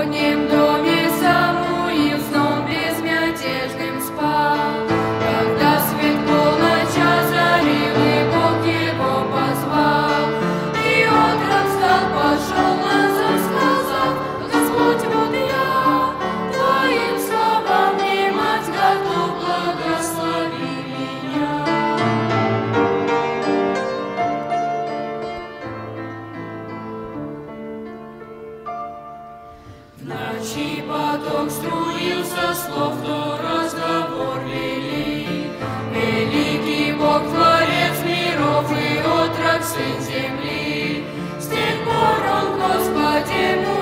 Господнем доме Самуил сном безмятежным спал. Когда свет полночи озарил, и Бог его позвал, и отрок встал, пошел назад, сказал: Господь, вот я, Твоим словам внимать готов, благослови меня. В ночи поток струился, слов то разговор вели. Великий Бог, Творец миров, и отрок, Сын земли. С тех пор он, Господи,